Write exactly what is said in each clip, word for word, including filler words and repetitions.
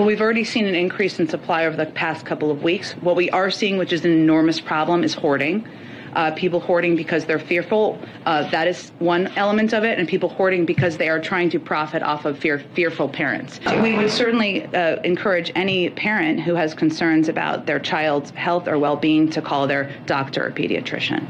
Well, we've already seen an increase in supply over the past couple of weeks. What we are seeing, which is an enormous problem, is hoarding. Uh, people hoarding because they're fearful. Uh, that is one element of it, and people hoarding because they are trying to profit off of fear, fearful parents. We would certainly uh, encourage any parent who has concerns about their child's health or well-being to call their doctor or pediatrician.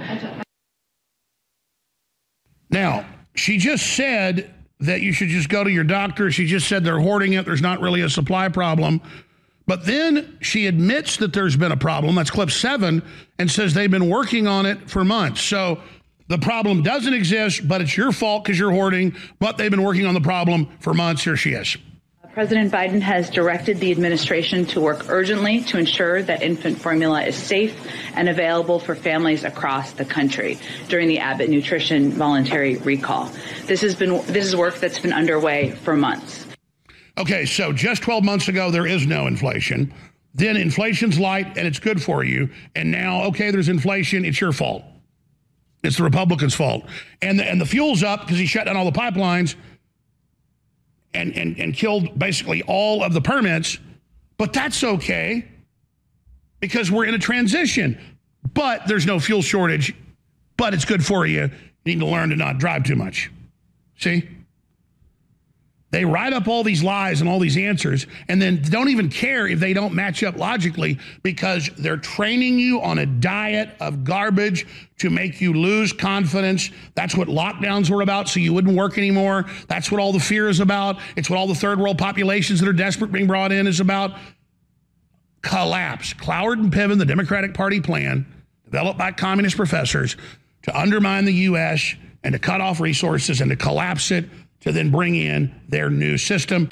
Now, she just said that you should just go to your doctor. She just said they're hoarding it. There's not really a supply problem. But then she admits that there's been a problem. That's clip seven, and says they've been working on it for months. So the problem doesn't exist, but it's your fault because you're hoarding. But they've been working on the problem for months. Here she is. President Biden has directed the administration to work urgently to ensure that infant formula is safe and available for families across the country during the Abbott Nutrition voluntary recall. This has been this is work that's been underway for months. Okay, so just twelve months ago, there is no inflation. Then inflation's light and it's good for you. And now, okay, there's inflation. It's your fault. It's the Republicans' fault. And the, and the fuel's up because he shut down all the pipelines and, and, and killed basically all of the permits. But that's okay because we're in a transition. But there's no fuel shortage. But it's good for you. You need to learn to not drive too much. See? They write up all these lies and all these answers and then don't even care if they don't match up logically because they're training you on a diet of garbage to make you lose confidence. That's what lockdowns were about, so you wouldn't work anymore. That's what all the fear is about. It's what all the third world populations that are desperate being brought in is about. Collapse. Cloward and Piven, the Democratic Party plan, developed by communist professors to undermine the U S and to cut off resources and to collapse it, to then bring in their new system.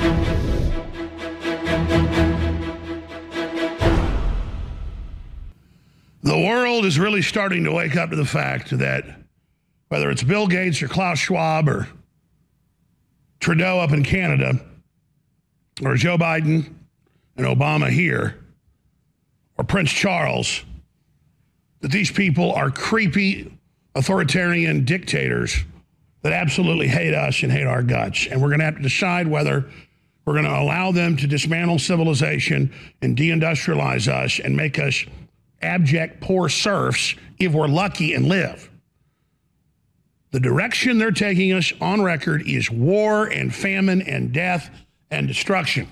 The world is really starting to wake up to the fact that whether it's Bill Gates or Klaus Schwab or Trudeau up in Canada or Joe Biden and Obama here or Prince Charles, that these people are creepy authoritarian dictators that absolutely hate us and hate our guts. And we're going to have to decide whether we're going to allow them to dismantle civilization and deindustrialize us and make us abject poor serfs if we're lucky and live. The direction they're taking us on record is war and famine and death and destruction.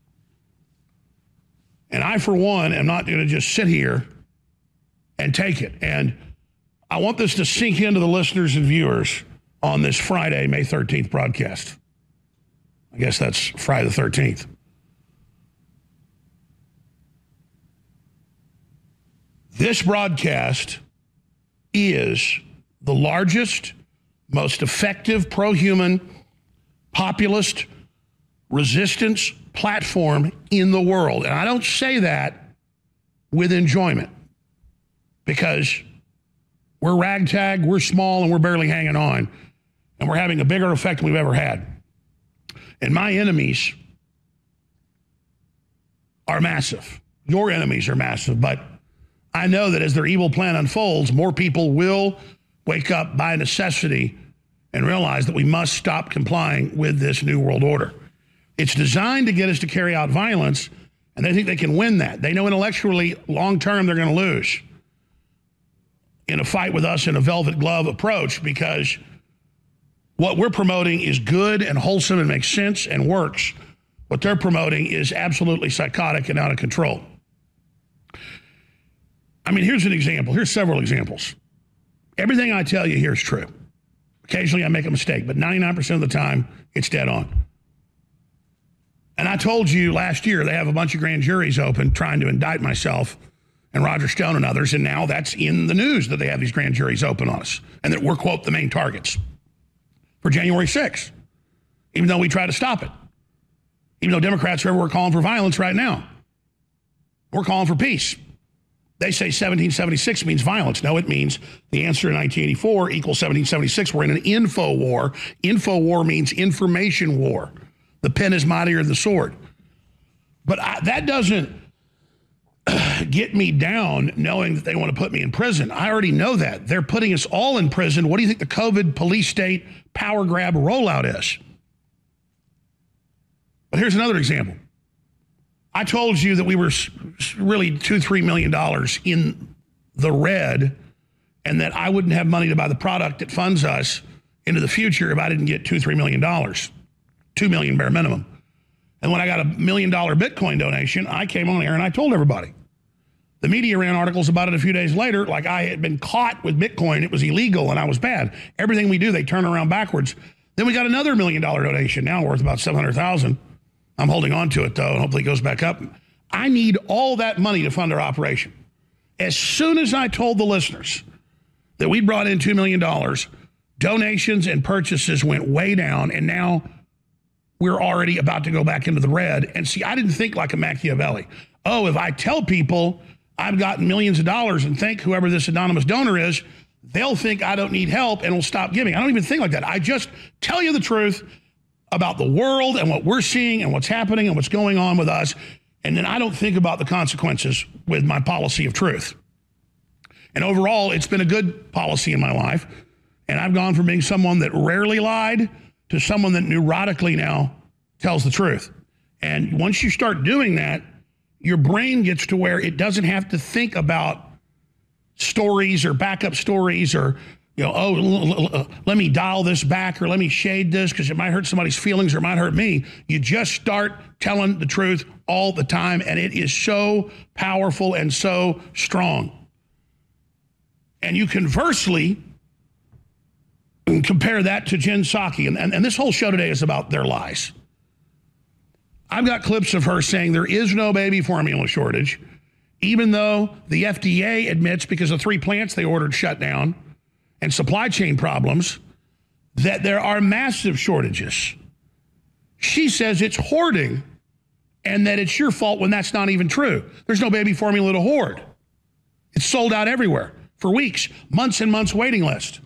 And I, for one, am not going to just sit here and take it. And I want this to sink into the listeners and viewers on this Friday, May thirteenth broadcast. I guess that's Friday the thirteenth. This broadcast is the largest, most effective pro-human, populist resistance platform in the world. And I don't say that with enjoyment because we're ragtag, we're small, and we're barely hanging on. And we're having a bigger effect than we've ever had. And my enemies are massive. Your enemies are massive. But I know that as their evil plan unfolds, more people will wake up by necessity and realize that we must stop complying with this new world order. It's designed to get us to carry out violence, and they think they can win that. They know intellectually, long term, they're going to lose in a fight with us in a velvet glove approach because what we're promoting is good and wholesome and makes sense and works. What they're promoting is absolutely psychotic and out of control. I mean, here's an example. Here's several examples. Everything I tell you here is true. Occasionally I make a mistake, but ninety-nine percent of the time it's dead on. And I told you last year they have a bunch of grand juries open trying to indict myself and Roger Stone and others, and now that's in the news that they have these grand juries open on us and that we're, quote, the main targets for January sixth, even though we try to stop it. Even though Democrats are everywhere calling for violence right now. We're calling for peace. They say seventeen seventy-six means violence. No, it means the answer in nineteen eighty-four equals seventeen seventy-six. We're in an info war. Info war means information war. The pen is mightier than the sword. But I, that doesn't get me down knowing that they want to put me in prison. I already know that. They're putting us all in prison. What do you think the COVID police state power grab rollout is? But here's another example. I told you that we were really two, three million dollars in the red, and that I wouldn't have money to buy the product that funds us into the future if I didn't get two, three million dollars, two million bare minimum. And when I got a million dollar Bitcoin donation, I came on air and I told everybody. The media ran articles about it a few days later, like I had been caught with Bitcoin. It was illegal and I was bad. Everything we do, they turn around backwards. Then we got another million dollar donation, now worth about seven hundred thousand dollars. I'm holding on to it, though, and hopefully it goes back up. I need all that money to fund our operation. As soon as I told the listeners that we brought in two million dollars, donations and purchases went way down, and now we're already about to go back into the red. And see, I didn't think like a Machiavelli. Oh, if I tell people I've gotten millions of dollars and thank whoever this anonymous donor is, they'll think I don't need help and will stop giving. I don't even think like that. I just tell you the truth about the world and what we're seeing and what's happening and what's going on with us. And then I don't think about the consequences with my policy of truth. And overall, it's been a good policy in my life. And I've gone from being someone that rarely lied to someone that neurotically now tells the truth. And once you start doing that, your brain gets to where it doesn't have to think about stories or backup stories or, you know, oh, l- l- l- let me dial this back or let me shade this because it might hurt somebody's feelings or it might hurt me. You just start telling the truth all the time, and it is so powerful and so strong. And you conversely compare that to Jen Psaki, and, and, and this whole show today is about their lies. I've got clips of her saying there is no baby formula shortage, even though the F D A admits because of three plants they ordered shut down and supply chain problems, that there are massive shortages. She says it's hoarding and that it's your fault when that's not even true. There's no baby formula to hoard. It's sold out everywhere for weeks, months and months waiting list.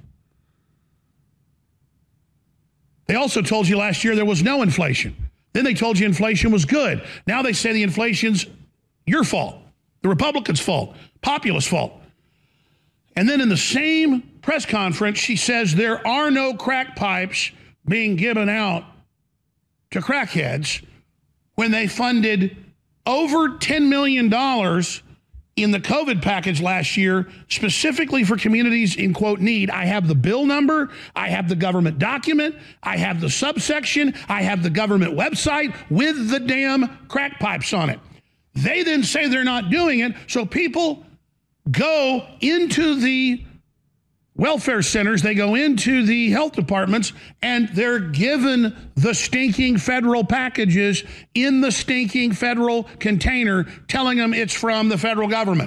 They also told you last year there was no inflation. Then they told you inflation was good. Now they say the inflation's your fault, the Republicans' fault, populist fault. And then in the same press conference, she says there are no crack pipes being given out to crackheads when they funded over ten million dollars in the COVID package last year, specifically for communities in, quote, need. I have the bill number. I have the government document. I have the subsection. I have the government website with the damn crack pipes on it. They then say they're not doing it, so people go into the welfare centers, they go into the health departments, and they're given the stinking federal packages in the stinking federal container, telling them it's from the federal government.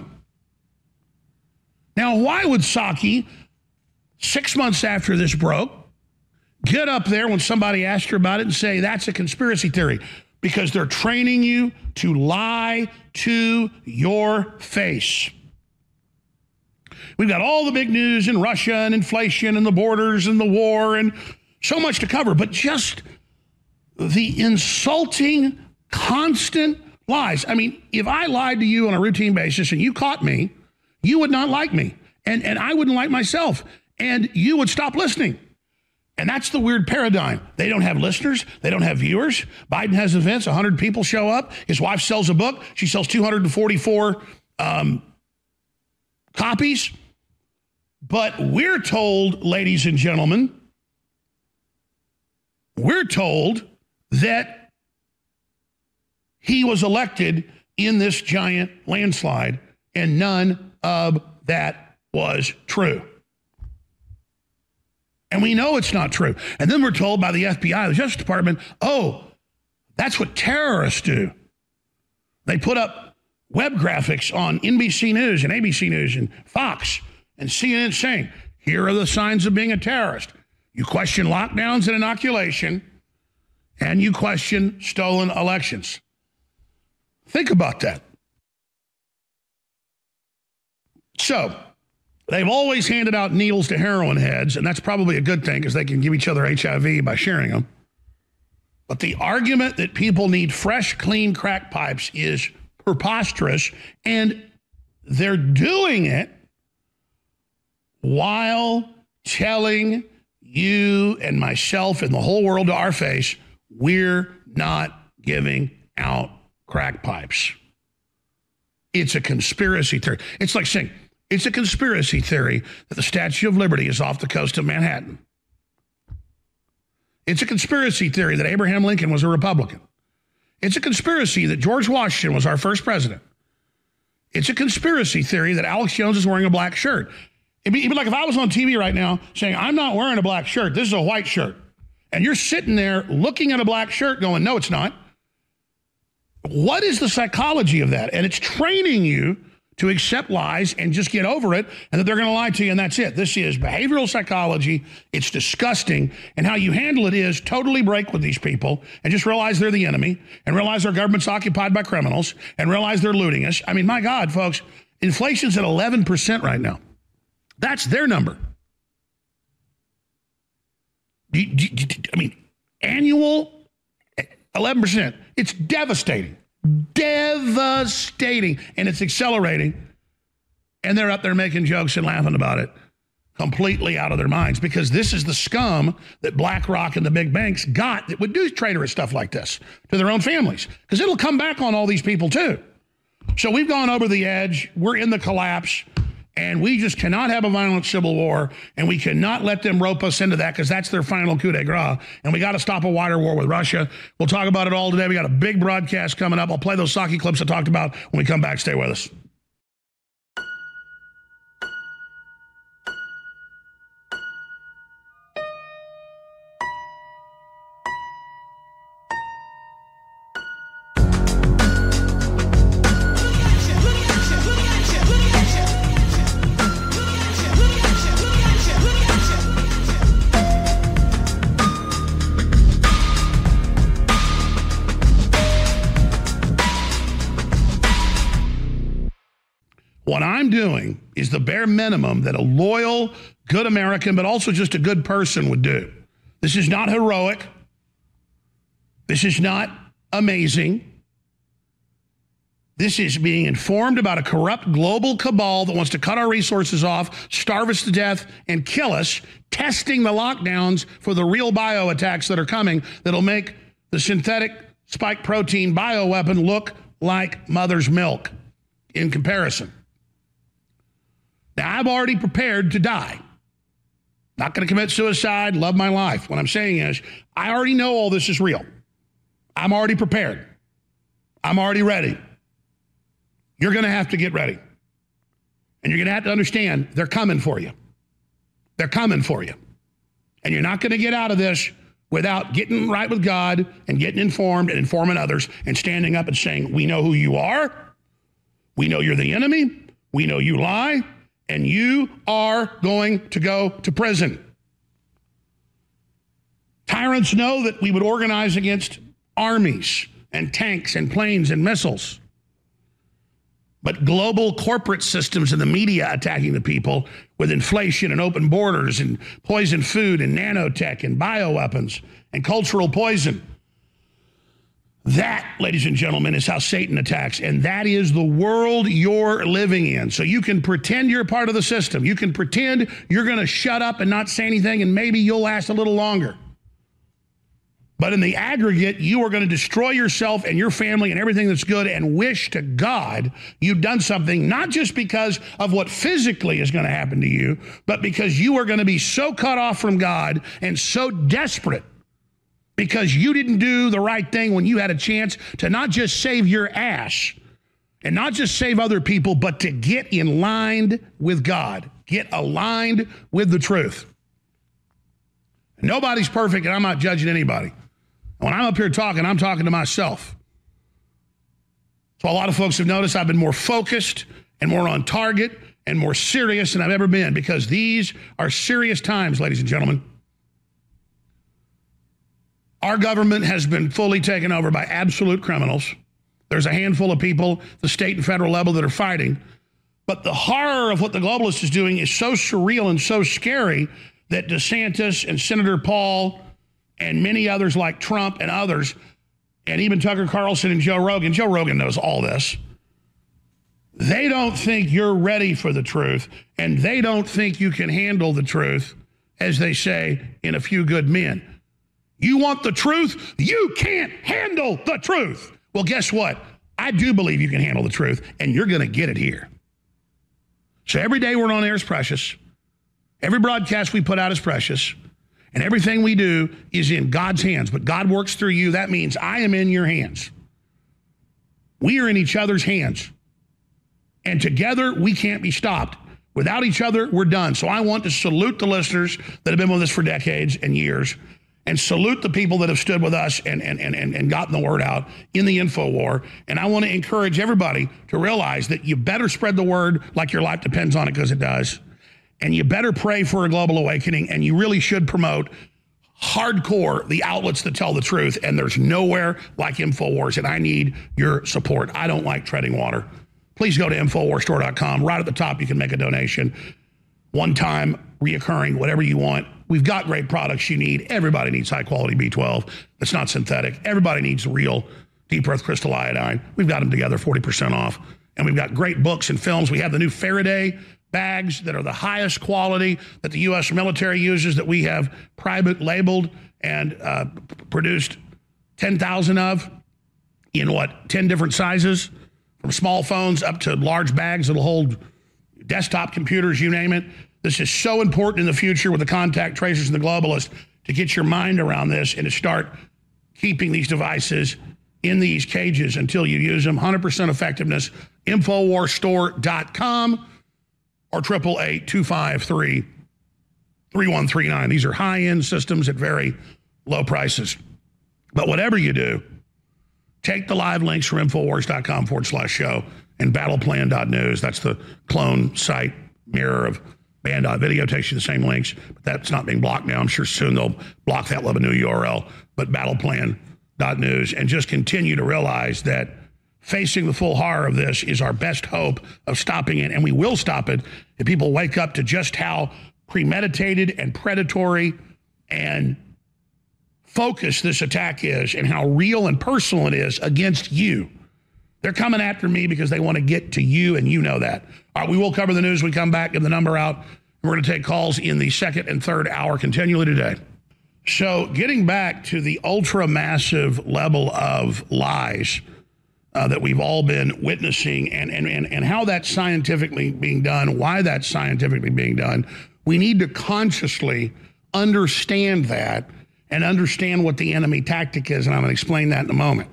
Now, why would Psaki, six months after this broke, get up there when somebody asked her about it and say that's a conspiracy theory? Because they're training you to lie to your face. We've got all the big news in Russia and inflation and the borders and the war and so much to cover, but just the insulting, constant lies. I mean, if I lied to you on a routine basis and you caught me, you would not like me, and, and I wouldn't like myself, and you would stop listening. And that's the weird paradigm. They don't have listeners. They don't have viewers. Biden has events. one hundred people show up. His wife sells a book. She sells two hundred forty-four um, copies. But we're told, ladies and gentlemen, we're told that he was elected in this giant landslide, and none of that was true. And we know it's not true. And then we're told by the F B I, the Justice Department, oh, that's what terrorists do. They put up web graphics on N B C News and A B C News and Fox and C N N saying, here are the signs of being a terrorist. You question lockdowns and inoculation, and you question stolen elections. Think about that. So, they've always handed out needles to heroin heads, and that's probably a good thing because they can give each other H I V by sharing them. But the argument that people need fresh, clean crack pipes is preposterous, and they're doing it while telling you and myself and the whole world to our face, we're not giving out crack pipes. It's a conspiracy theory. It's like saying it's a conspiracy theory that the Statue of Liberty is off the coast of Manhattan. It's a conspiracy theory that Abraham Lincoln was a Republican. It's a conspiracy that George Washington was our first president. It's a conspiracy theory that Alex Jones is wearing a black shirt. It'd be, it'd be like if I was on T V right now saying, I'm not wearing a black shirt, this is a white shirt. And you're sitting there looking at a black shirt going, no, it's not. What is the psychology of that? And it's training you to accept lies and just get over it, and that they're going to lie to you, and that's it. This is behavioral psychology. It's disgusting. And how you handle it is totally break with these people and just realize they're the enemy and realize our government's occupied by criminals and realize they're looting us. I mean, my God, folks, inflation's at eleven percent right now. That's their number. I mean, annual eleven percent. It's devastating. Devastating. And it's accelerating. And they're up there making jokes and laughing about it. Completely out of their minds. Because this is the scum that BlackRock and the big banks got that would do traitorous stuff like this to their own families. Because it'll come back on all these people too. So we've gone over the edge. We're in the collapse. And we just cannot have a violent civil war, and we cannot let them rope us into that because that's their final coup de grace. And we got to stop a wider war with Russia. We'll talk about it all today. We got a big broadcast coming up. I'll play those Psaki clips I talked about when we come back. Stay with us. What I'm doing is the bare minimum that a loyal, good American, but also just a good person would do. This is not heroic. This is not amazing. This is being informed about a corrupt global cabal that wants to cut our resources off, starve us to death, and kill us, testing the lockdowns for the real bio attacks that are coming that'll make the synthetic spike protein bioweapon look like mother's milk in comparison. Now, I'm already prepared to die. Not going to commit suicide, love my life. What I'm saying is, I already know all this is real. I'm already prepared. I'm already ready. You're going to have to get ready. And you're going to have to understand they're coming for you. They're coming for you. And you're not going to get out of this without getting right with God and getting informed and informing others and standing up and saying, we know who you are. We know you're the enemy. We know you lie. And you are going to go to prison. Tyrants know that we would organize against armies and tanks and planes and missiles. But global corporate systems and the media attacking the people with inflation and open borders and poison food and nanotech and bioweapons and cultural poison. That, ladies and gentlemen, is how Satan attacks, and that is the world you're living in. So you can pretend you're part of the system. You can pretend you're going to shut up and not say anything, and maybe you'll last a little longer. But in the aggregate, you are going to destroy yourself and your family and everything that's good and wish to God you've done something, not just because of what physically is going to happen to you, but because you are going to be so cut off from God and so desperate because you didn't do the right thing when you had a chance to not just save your ass and not just save other people, but to get in line with God, get aligned with the truth. Nobody's perfect, and I'm not judging anybody. When I'm up here talking, I'm talking to myself. So a lot of folks have noticed I've been more focused and more on target and more serious than I've ever been, because these are serious times, ladies and gentlemen. Our government has been fully taken over by absolute criminals. There's a handful of people, the state and federal level, that are fighting. But the horror of what the globalist is doing is so surreal and so scary that DeSantis and Senator Paul and many others like Trump and others, and even Tucker Carlson and Joe Rogan, Joe Rogan knows all this, they don't think you're ready for the truth, and they don't think you can handle the truth, as they say in A Few Good Men. You want the truth? You can't handle the truth. Well, guess what? I do believe you can handle the truth, and you're going to get it here. So every day we're on air is precious. Every broadcast we put out is precious. And everything we do is in God's hands. But God works through you. That means I am in your hands. We are in each other's hands. And together, we can't be stopped. Without each other, we're done. So I want to salute the listeners that have been with us for decades and years, and salute the people that have stood with us and, and, and, and gotten the word out in the info war. And I want to encourage everybody to realize that you better spread the word like your life depends on it, because it does. And you better pray for a global awakening, and you really should promote hardcore the outlets that tell the truth. And there's nowhere like InfoWars, and I need your support. I don't like treading water. Please go to infowars store dot com. Right at the top, you can make a donation. One time, reoccurring, whatever you want. We've got great products you need. Everybody needs high-quality B twelve. It's not synthetic. Everybody needs real deep earth crystal iodine. We've got them together, forty percent off. And we've got great books and films. We have the new Faraday bags that are the highest quality that the U S military uses, that we have private labeled and uh, produced ten thousand of in what, ten different sizes, from small phones up to large bags that'll hold desktop computers, you name it. This is so important in the future with the contact tracers and the globalists to get your mind around this and to start keeping these devices in these cages until you use them. one hundred percent effectiveness. infowars store dot com or triple eight two five three three one three nine. These are high-end systems at very low prices. But whatever you do, take the live links from infowars dot com forward slash show and battleplan dot news. That's the clone site mirror of band dot video. Takes you the same links, but that's not being blocked now. I'm sure soon they'll block that, love a new U R L. But battleplan dot news, and just continue to realize that facing the full horror of this is our best hope of stopping it, and we will stop it if people wake up to just how premeditated and predatory and focused this attack is, and how real and personal it is against you. They're coming after me because they want to get to you, and you know that. All right, we will cover the news when we come back, give the number out. We're going to take calls in the second and third hour continually today. So getting back to the ultra-massive level of lies uh, that we've all been witnessing, and, and, and, and how that's scientifically being done, why that's scientifically being done, we need to consciously understand that and understand what the enemy tactic is, and I'm going to explain that in a moment.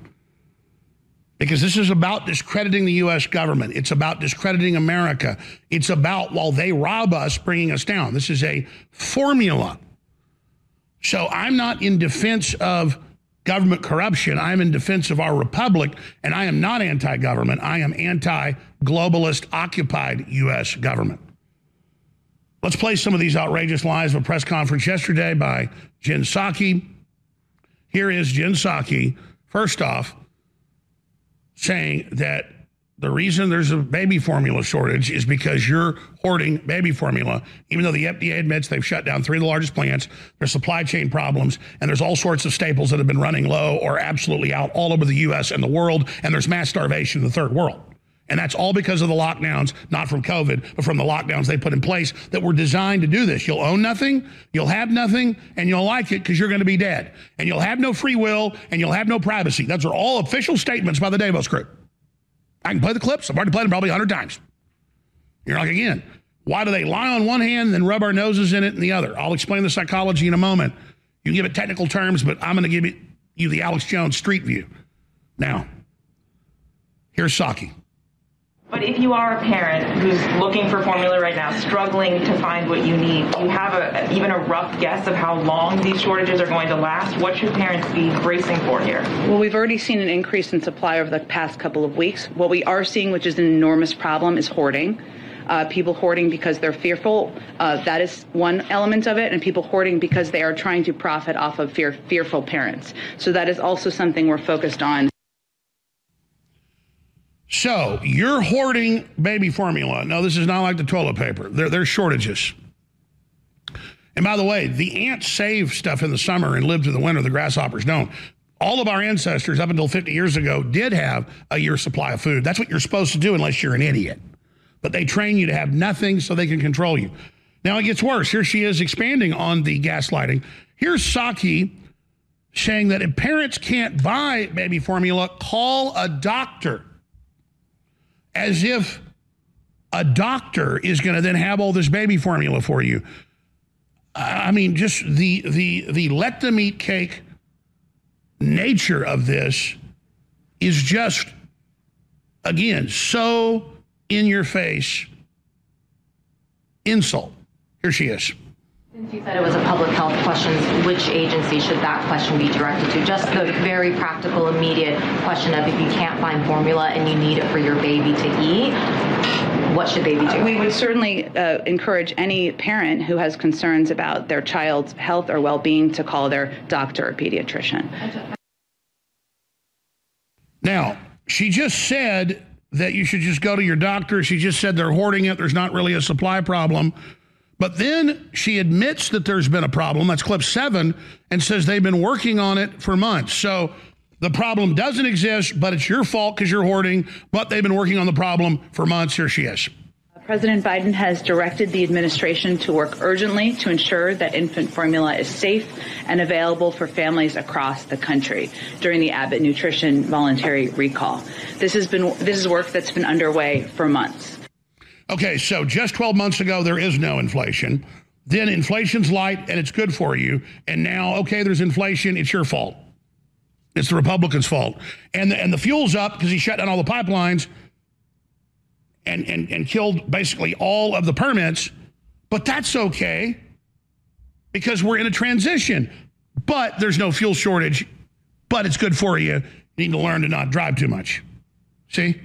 Because this is about discrediting the U S government. It's about discrediting America. It's about, while they rob us, bringing us down. This is a formula. So I'm not in defense of government corruption. I'm in defense of our republic, and I am not anti-government. I am anti-globalist, occupied U S government. Let's play some of these outrageous lies of a press conference yesterday by Jen Psaki. Here is Jen Psaki, first off, saying that the reason there's a baby formula shortage is because you're hoarding baby formula, even though the F D A admits they've shut down three of the largest plants. There's supply chain problems, and there's all sorts of staples that have been running low or absolutely out all over the U S and the world, and there's mass starvation in the third world. And that's all because of the lockdowns, not from COVID, but from the lockdowns they put in place that were designed to do this. You'll own nothing, you'll have nothing, and you'll like it because you're going to be dead. And you'll have no free will, and you'll have no privacy. Those are all official statements by the Davos Group. I can play the clips. I've already played them probably a hundred times. You're like, again, why do they lie on one hand and then rub our noses in it in the other? I'll explain the psychology in a moment. You can give it technical terms, but I'm going to give it, you the Alex Jones street view. Now, here's Psaki. But if you are a parent who's looking for formula right now, struggling to find what you need, do you have a, even a rough guess of how long these shortages are going to last? What should parents be bracing for here? Well, we've already seen an increase in supply over the past couple of weeks. What we are seeing, which is an enormous problem, is hoarding. Uh, people hoarding because they're fearful. Uh, that is one element of it. And people hoarding because they are trying to profit off of fear, fearful parents. So that is also something we're focused on. So you're hoarding baby formula. No, this is not like the toilet paper. There, there's shortages. And by the way, the ants save stuff in the summer and live through the winter. The grasshoppers don't. All of our ancestors up until fifty years ago did have a year's supply of food. That's what you're supposed to do unless you're an idiot. But they train you to have nothing so they can control you. Now it gets worse. Here she is expanding on the gaslighting. Here's Psaki saying that if parents can't buy baby formula, call a doctor. as if a doctor is going to then have all this baby formula for you. I mean, just the the the let them eat cake nature of this is just, again, so in your face insult. Here she is. Since you said it was a public health question, which agency should that question be directed to? Just the very practical, immediate question of if you can't find formula and you need it for your baby to eat, what should they be doing? We would certainly uh, encourage any parent who has concerns about their child's health or well-being to call their doctor or pediatrician. Now, she just said that you should just go to your doctor. She just said they're hoarding it. There's not really a supply problem. But then she admits that there's been a problem. That's clip seven, and says they've been working on it for months. So the problem doesn't exist, but it's your fault because you're hoarding. But they've been working on the problem for months. Here she is. President Biden has directed the administration to work urgently to ensure that infant formula is safe and available for families across the country during the Abbott Nutrition voluntary recall. This has been this is work that's been underway for months. Okay, so just twelve months ago, there is no inflation. Then inflation's light and it's good for you. And now, okay, there's inflation. It's your fault. It's the Republicans' fault. And the, and the fuel's up because he shut down all the pipelines and, and, and killed basically all of the permits. But that's okay because we're in a transition. But there's no fuel shortage. But it's good for you. You need to learn to not drive too much. See?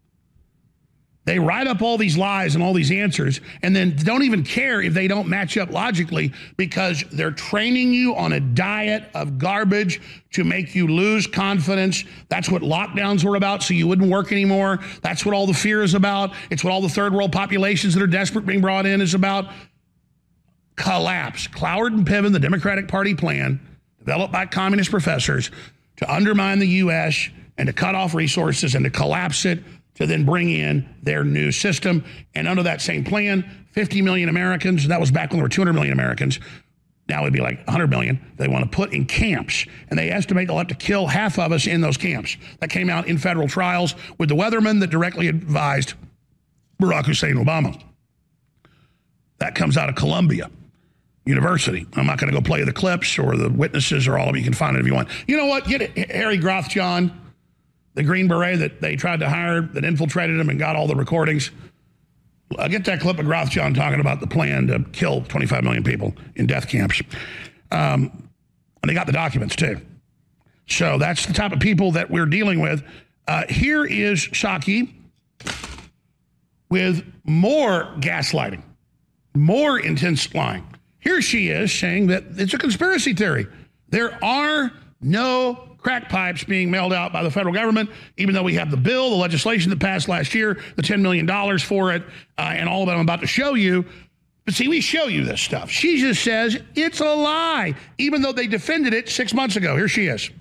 They write up all these lies and all these answers and then don't even care if they don't match up logically because they're training you on a diet of garbage to make you lose confidence. That's what lockdowns were about, so you wouldn't work anymore. That's what all the fear is about. It's what all the third world populations that are desperate being brought in is about. Collapse. Cloward and Piven, the Democratic Party plan, developed by communist professors to undermine the U S and to cut off resources and to collapse it, to then bring in their new system. And under that same plan, fifty million Americans, that was back when there were two hundred million Americans, now it'd be like one hundred million, they want to put in camps. And they estimate they'll have to kill half of us in those camps. That came out in federal trials with the weatherman that directly advised Barack Hussein Obama. That comes out of Columbia University. I'm not going to go play the clips or the witnesses or all of you. You can find it if you want. You know what? Get it, Harry Grothjohn, the Green Beret that they tried to hire, that infiltrated him and got all the recordings. I'll get that clip of Grothjohn talking about the plan to kill twenty-five million people in death camps. Um, and they got the documents, too. So that's the type of people that we're dealing with. Uh, here is Psaki with more gaslighting, more intense lying. Here she is saying that it's a conspiracy theory. There are no crack pipes being mailed out by the federal government, even though we have the bill, the legislation that passed last year, the ten million dollars for it, uh, and all of that I'm about to show you. But see, we show you this stuff. She just says it's a lie, even though they defended it six months ago. Here she is.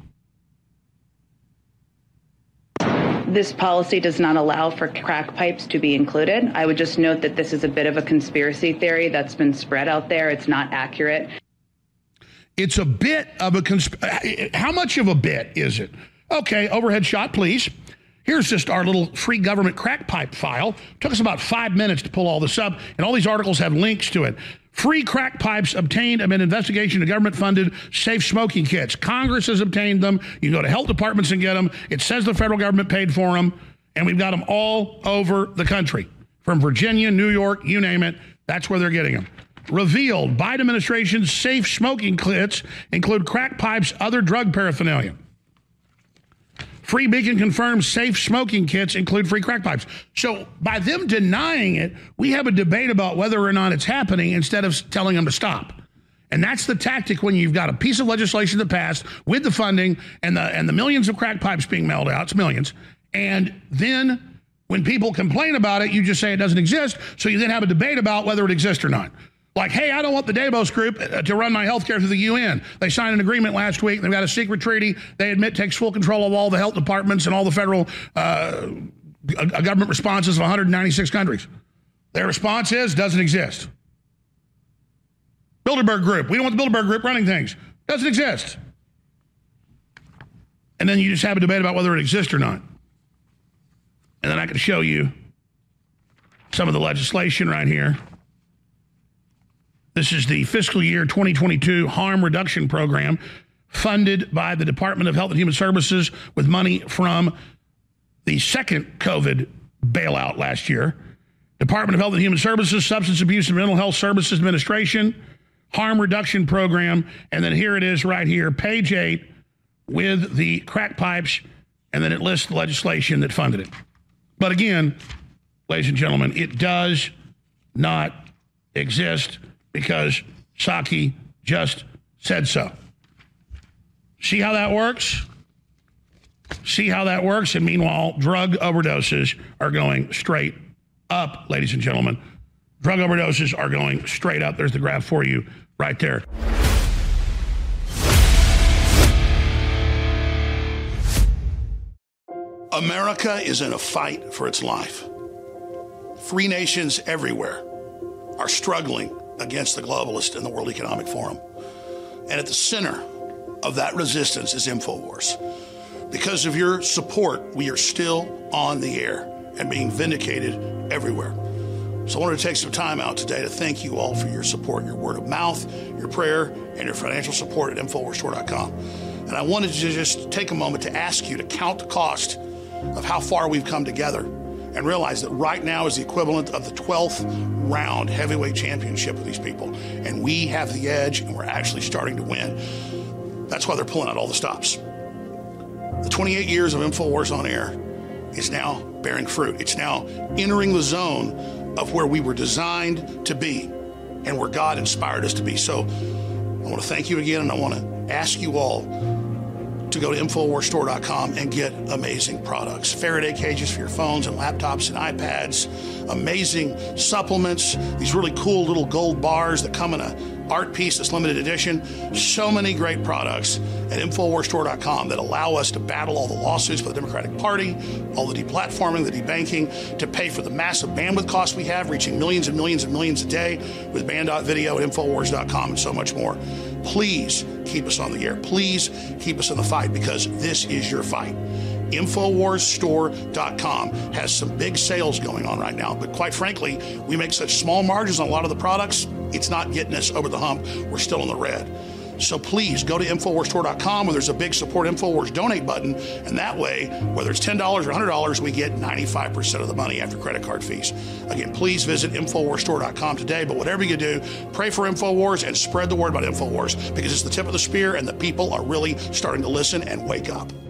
This policy does not allow for crack pipes to be included. I would just note that this is a bit of a conspiracy theory that's been spread out there. It's not accurate. It's a bit of a conspiracy. How much of a bit is it? Okay, overhead shot, please. Here's just our little free government crack pipe file. Took us about five minutes to pull all this up, and all these articles have links to it. Free crack pipes obtained amid investigation of government-funded safe smoking kits. Congress has obtained them. You can go to health departments and get them. It says the federal government paid for them, and we've got them all over the country. From Virginia, New York, you name it, that's where they're getting them. Revealed, Biden administration's safe smoking kits include crack pipes, other drug paraphernalia. Free Beacon confirms safe smoking kits include free crack pipes. So by them denying it, we have a debate about whether or not it's happening instead of telling them to stop. And that's the tactic when you've got a piece of legislation that passed with the funding and the and the millions of crack pipes being mailed out, it's millions. And then when people complain about it, you just say it doesn't exist. So you then have a debate about whether it exists or not. Like, hey, I don't want the Davos group to run my health care through the U N. They signed an agreement last week. They've got a secret treaty they admit takes full control of all the health departments and all the federal uh, government responses of one hundred ninety-six countries. Their response is, doesn't exist. Bilderberg Group. We don't want the Bilderberg Group running things. Doesn't exist. And then you just have a debate about whether it exists or not. And then I can show you some of the legislation right here. This is the fiscal year twenty twenty-two harm reduction program funded by the Department of Health and Human Services with money from the second COVID bailout last year. Department of Health and Human Services, Substance Abuse and Mental Health Services Administration, harm reduction program, and then here it is right here, page eight, with the crack pipes, and then it lists the legislation that funded it. But again, ladies and gentlemen, it does not exist because Psaki just said so. See how that works? See how that works? And meanwhile, drug overdoses are going straight up, ladies and gentlemen. Drug overdoses are going straight up. There's the graph for you right there. America is in a fight for its life. Free nations everywhere are struggling against the globalists in the World Economic Forum. And at the center of that resistance is InfoWars. Because of your support, we are still on the air and being vindicated everywhere. So I wanted to take some time out today to thank you all for your support, your word of mouth, your prayer, and your financial support at Infowars Store dot com. And I wanted to just take a moment to ask you to count the cost of how far we've come together and realize that right now is the equivalent of the twelfth round heavyweight championship with these people. And we have the edge, and we're actually starting to win. That's why they're pulling out all the stops. The twenty-eight years of InfoWars on air is now bearing fruit. It's now entering the zone of where we were designed to be and where God inspired us to be. So I want to thank you again, and I want to ask you all to go to Infowars Store dot com and get amazing products. Faraday cages for your phones and laptops and iPads, amazing supplements, these really cool little gold bars that come in a art piece that's limited edition. So many great products at Infowars Store dot com that allow us to battle all the lawsuits for the Democratic Party, all the deplatforming, the debanking, to pay for the massive bandwidth costs we have, reaching millions and millions and millions a day with Band.video at Infowars dot com and so much more. Please keep us on the air. Please keep us in the fight, because this is your fight. Infowars Store dot com has some big sales going on right now, but quite frankly, we make such small margins on a lot of the products, it's not getting us over the hump. We're still in the red. So please go to Infowars Store dot com where there's a big Support Infowars donate button, and that way, whether it's ten dollars or one hundred dollars, we get ninety-five percent of the money after credit card fees. Again, please visit Infowars Store dot com today, but whatever you do, pray for InfoWars and spread the word about InfoWars, because it's the tip of the spear and the people are really starting to listen and wake up.